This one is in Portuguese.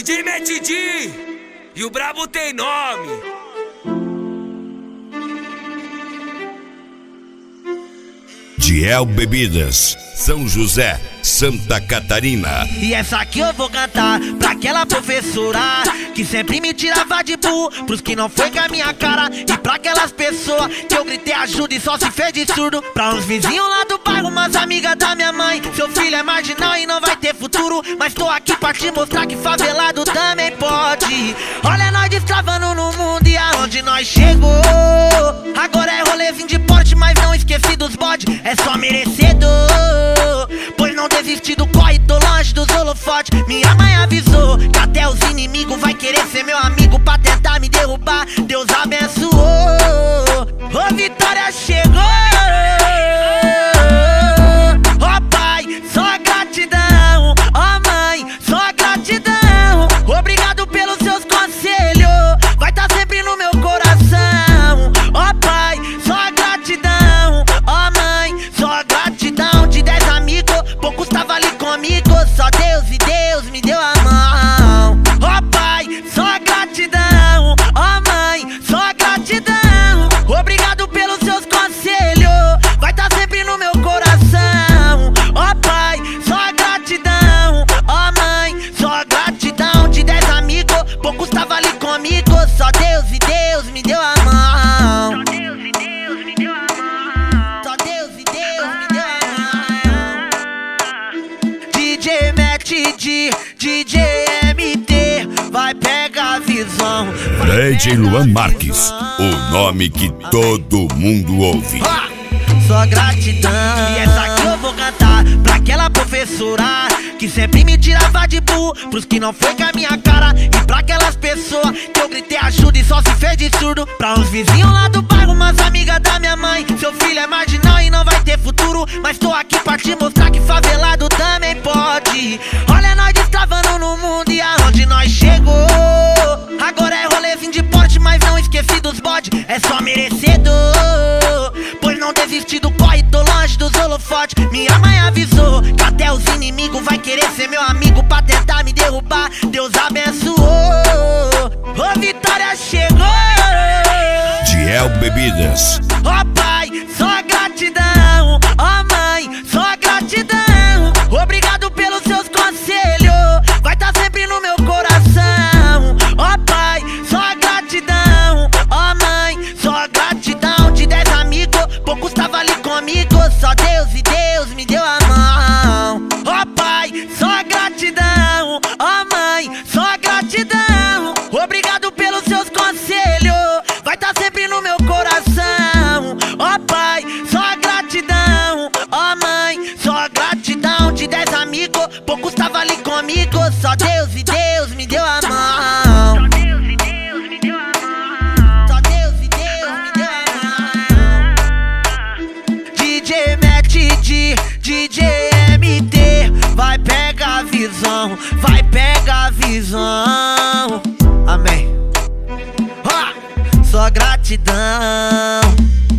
DJ Matt D e o brabo tem nome. Diel Bebidas, São José, Santa Catarina. E essa aqui eu vou cantar pra aquela professora que sempre me tirava de burro, pros que não foi com a minha cara. E pra aquelas pessoas que eu gritei ajuda e só se fez de surdo. Pra uns vizinhos lá do bairro, umas amigas da minha mãe. Seu filho é marginal e não vai ter futuro, mas tô aqui pra te mostrar que favelado também pode. Olha nós destravando no mundo e aonde nós chegou. Agora é rolezinho de porte, mas não esqueci dos bode. É só merecedor, pois não desisti do corre, tô longe dos holofotes. Minha mãe avisou que até os inimigos vai querer ser meu amigo pra tentar me derrubar. Deus abençoou, ô vitória chegou. Ó pai, só gratidão. Ó mãe, só gratidão. Obrigado pelos seus conselhos, vai tá sempre no meu coração. Ó pai, só gratidão. Ó mãe, só gratidão. De 10 amigos, poucos tava ali comigo. Só Deus e Deus me deu a mão. Ó pai, só gratidão. Ó mãe, só gratidão. Obrigado pelos seus conselhos, vai tá sempre no meu coração. Ó pai, só gratidão. Ó mãe, só gratidão. De 10 amigos, poucos tava ali comigo. Só Deus e Deus me deu a mão. Só Deus e Deus me deu a mão. Só Deus e Deus me deu a mão. DJ Matt D, DJ MT, vai pegar a visão. DJ Luan Marques, o nome que todo mundo ouve. Só gratidão. E essa aqui eu vou cantar pra aquela professora que sempre me tirava de burro, pros que não foi com a minha cara. E pra aquelas pessoas que eu gritei ajuda e só se fez de surdo. Pra uns vizinhos lá do bairro, umas amigas da minha mãe. Seu filho é marginal e não vai ter futuro, mas tô aqui pra te mostrar que favelado também pode. Olha nós destravando no mundo e aonde nós chegou. Agora é rolezinho de porte, mas não esqueci dos bode. É só merecedor, pois não desisti do corre, tô longe dos holofotes. Minha mãe avisou que até os inimigos vai querer ser meu amigo pra tentar me derrubar. Deus abençoou, ô vitória chegou. Diel Bebidas. Ó pai, só gratidão. Ó mãe, só gratidão. Obrigado pelos seus conselhos, vai tá sempre no meu coração. Ó pai, só gratidão. Ó mãe, só gratidão. De 10 amigos, poucos tava ali comigo. Só Deus e Deus me deu a mão. Ó pai, só gratidão. Ó mãe, só gratidão. Obrigado pelos seus conselhos, vai tá sempre no meu coração. Ó pai, só gratidão. Ó mãe, só gratidão. De 10 amigos, poucos tava ali comigo. Só Deus e Deus me deu a mão. Só Deus e Deus me deu a mão. Só Deus e Deus me deu a mão. DJ Matt D, DJ MT, vai pegar a visão, vai pegar a visão. Amém. Só gratidão.